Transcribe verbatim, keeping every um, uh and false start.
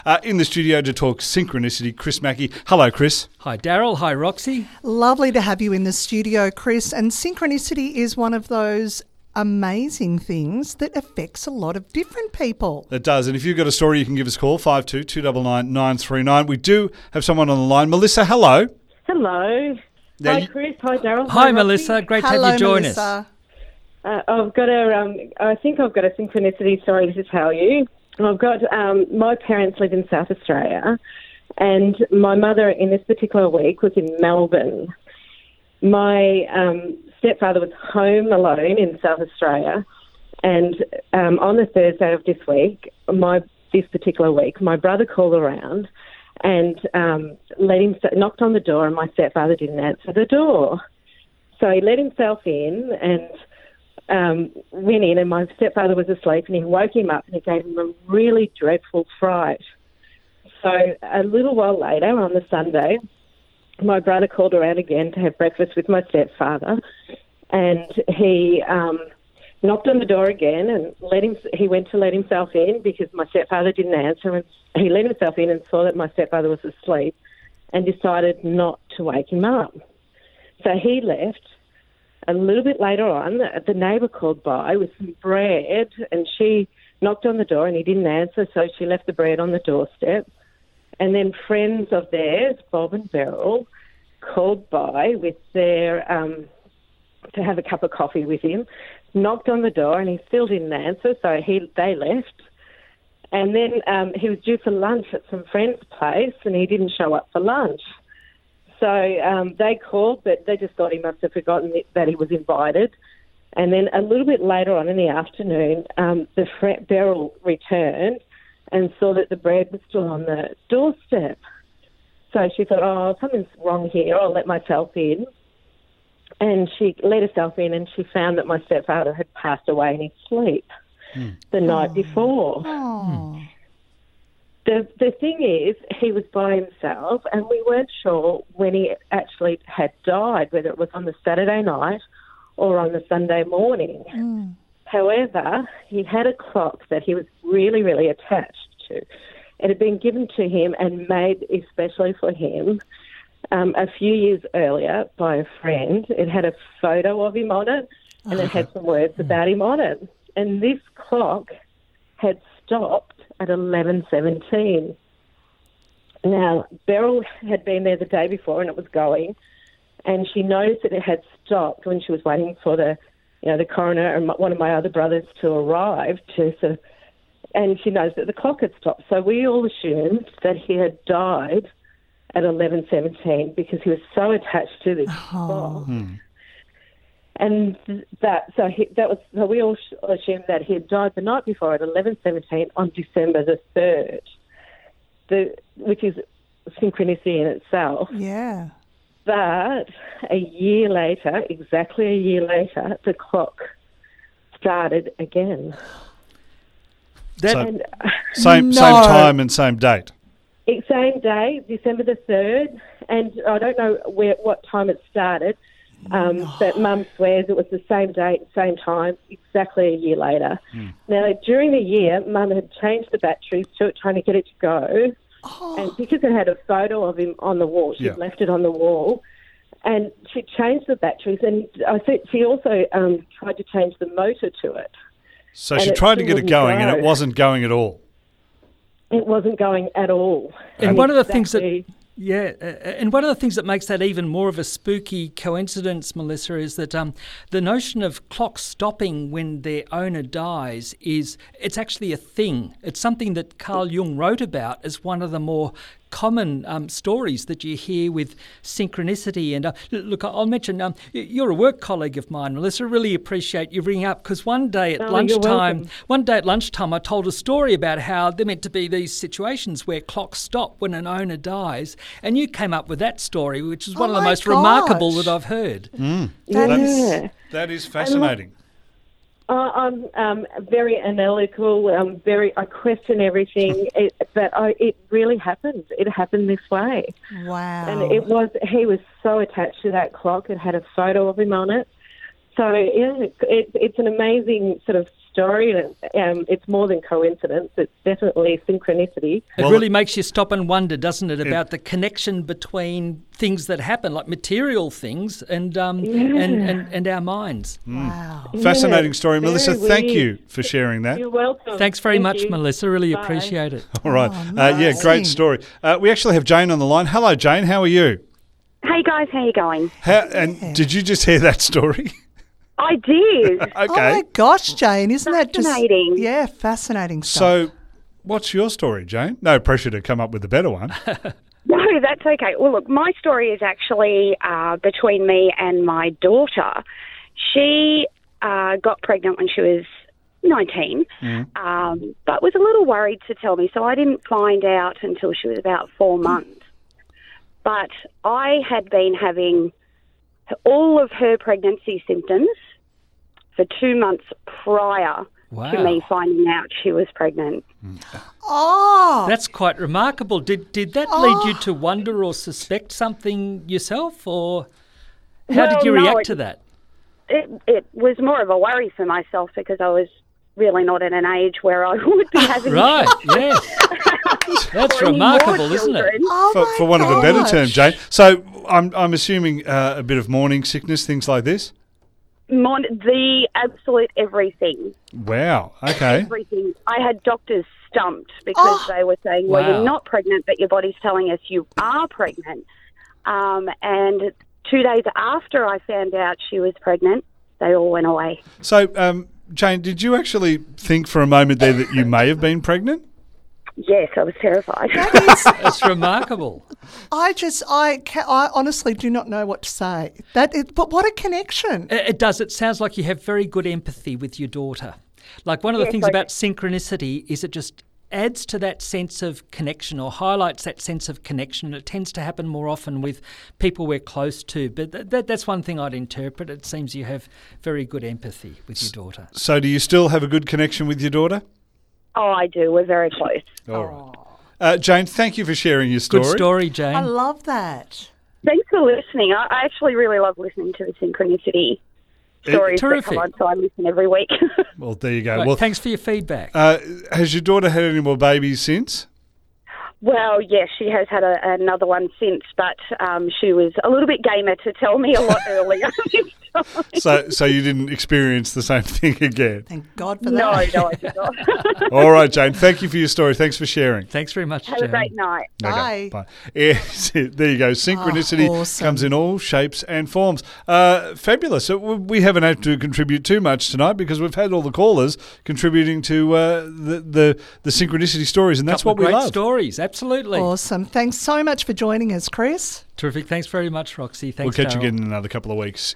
Uh, in the studio to talk synchronicity, Chris Mackie. Hello, Chris. Hi, Daryl. Hi, Roxy. Lovely to have you in the studio, Chris. And synchronicity is one of those amazing things that affects a lot of different people. It does. And if you've got a story, you can give us a call, five two two nine nine nine three nine. We do have someone on the line. Melissa, hello. Hello. Now Hi, you- Chris. Hi, Daryl. Hi, Roxy. Melissa. Great to Hello, have you join Melissa. us. Uh, I've got a. Um, I think I've got a synchronicity story to tell you. I've got. Um, my parents live in South Australia, and my mother in this particular week was in Melbourne. My um, stepfather was home alone in South Australia, and um, on the Thursday of this week, my this particular week, my brother called around and um, let him knocked on the door, and my stepfather didn't answer the door, so he let himself in and. Um, went in, and my stepfather was asleep, and he woke him up and it gave him a really dreadful fright. So a little while later, on the Sunday, my brother called around again to have breakfast with my stepfather, and he um, knocked on the door again and let him. He went to let himself in because my stepfather didn't answer, and he let himself in and saw that my stepfather was asleep and decided not to wake him up. So he left. A little bit later on, the neighbour called by with some bread, and she knocked on the door and he didn't answer, so she left the bread on the doorstep. And then friends of theirs, Bob and Beryl, called by with their um, to have a cup of coffee with him, knocked on the door and he still didn't answer, so he they left. And then um, he was due for lunch at some friend's place and he didn't show up for lunch. So um, they called, but they just thought he must have forgotten that he was invited. And then a little bit later on in the afternoon, um, the fr- Beryl returned and saw that the bread was still on the doorstep. So she thought, oh, something's wrong here. I'll let myself in. And she let herself in, and she found that my stepfather had passed away in his sleep mm. the night before. Oh. The the thing is, he was by himself, and we weren't sure when he actually had died, whether it was on the Saturday night or on the Sunday morning. Mm. However, he had a clock that he was really, really attached to. It had been given to him and made especially for him um, a few years earlier by a friend. It had a photo of him on it, and it had some words about him on it. And this clock had stopped at eleven seventeen. Now, Beryl had been there the day before and it was going, and she noticed that it had stopped when she was waiting for the, you know, the coroner and one of my other brothers to arrive to sort of, and she noticed that the clock had stopped. So we all assumed that he had died at eleven seventeen because he was so attached to this Oh. clock. Hmm. And that, so he, that was, so we all assumed that he had died the night before at eleven seventeen on December the third, the, which is synchronicity in itself. Yeah. But a year later, exactly a year later, the clock started again. That, So- And Same No. same time and same date. it's same day, December the third, and I don't know where what time it started, um, but Mum swears it was the same date, same time, exactly a year later. Mm. Now, during the year, Mum had changed the batteries to it, trying to get it to go, Oh. and because it had a photo of him on the wall, she'd Yeah. left it on the wall, and she changed the batteries, and I think she also um, tried to change the motor to it. So And she it tried to still get it wouldn't going and it go. wasn't going at all. It wasn't going at all. and one of the things that, Exactly. yeah, uh, and one of the things that makes that even more of a spooky coincidence, Melissa, is that um, the notion of clocks stopping when their owner dies is, it's actually a thing. It's something that Carl Jung wrote about as one of the more common um, stories that you hear with synchronicity. And uh, look, I'll mention, um, you're a work colleague of mine, Melissa. Really appreciate you bringing up, because one day at Oh, you're lunchtime, welcome. one day at lunchtime, I told a story about how there meant to be these situations where clocks stop when an owner dies, and you came up with that story, which is one Oh of the my most remarkable gosh. that I've heard. That yeah. is- That is fascinating. Uh, I'm um, very analytical. Um, very, I question everything, it, but I, it really happened. It happened this way, Wow. and it was. He was so attached to that clock. It had a photo of him on it. So yeah, it, it, it's an amazing sort of story. And um, it's more than coincidence. It's definitely synchronicity. It Well, really makes you stop and wonder, doesn't it, about the connection between things that happen, like material things, and um, and, and, and our minds. Wow. Fascinating Yeah, story. very Melissa, thank weird. you for sharing that. You're welcome. Thanks very Thank much, you. Melissa. Really Bye. appreciate it. All right. Oh, Uh, yeah, great amazing. story. Uh, we actually have Jane on the line. Hello, Jane. How are you? Hey guys, how you going? How, and did you just hear that story? I did. Okay. Oh my gosh, Jane, isn't that just Fascinating. Yeah, fascinating stuff. So, what's your story, Jane? No pressure to come up with a better one. No, that's okay. Well, look, my story is actually uh, between me and my daughter. She uh, got pregnant when she was nineteen, um, but was a little worried to tell me, so I didn't find out until she was about four months. But I had been having all of her pregnancy symptoms for two months prior Wow. to me finding out she was pregnant. oh, That's quite remarkable. Did did that lead you to wonder or suspect something yourself, or how did Well, you no, react it- to that? It, it was more of a worry for myself because I was really not at an age where I would be having Right, yes. That's any more remarkable, isn't it? children. oh for, my for want of a better gosh. term, Jane. So, I'm, I'm assuming uh, a bit of morning sickness, things like this? Mon- the absolute everything. Wow. Okay. Everything. I had doctors stumped because Oh. they were saying, well, Wow. you're not pregnant, but your body's telling us you are pregnant. Um, and two days after I found out she was pregnant, they all went away. So, um, Jane, did you actually think for a moment there that you may have been pregnant? Yes, I was terrified. That's remarkable. I just, I, ca- I honestly do not know what to say. That, is, but what a connection! It, it does. It sounds like you have very good empathy with your daughter. Like one of the Yes, things I- about synchronicity is it just adds to that sense of connection or highlights that sense of connection. It tends to happen more often with people we're close to. But th- that, that's one thing I'd interpret. It seems you have very good empathy with your daughter. So, do you still have a good connection with your daughter? Oh, I do. We're very close. All right. Uh, Jane, thank you for sharing your story. Good story, Jane. I love that. Thanks for listening. I, I actually really love listening to the synchronicity stories that terrific. come on, so I listen every week. Well, there you go. Right, well, thanks for your feedback. uh, has your daughter had any more babies since? Well, yes, she has had a, another one since, but um, she was a little bit gamer to tell me a lot earlier this time. So, so you didn't experience the same thing again. Thank God for No, that. no, I did not. All right, Jane. Thank you for your story. Thanks for sharing. Thanks very much, Have Jane. a great night. Okay, Bye. bye. Yes, there you go. Synchronicity Oh, awesome. comes in all shapes and forms. Uh, fabulous. So w- we haven't had to contribute too much tonight because we've had all the callers contributing to uh, the, the the synchronicity stories, and that's Couple what of we great love. stories, absolutely. Awesome. Thanks so much for joining us, Chris. Terrific. Thanks very much, Roxy. We'll Thanks, catch you Darryl. again in another couple of weeks.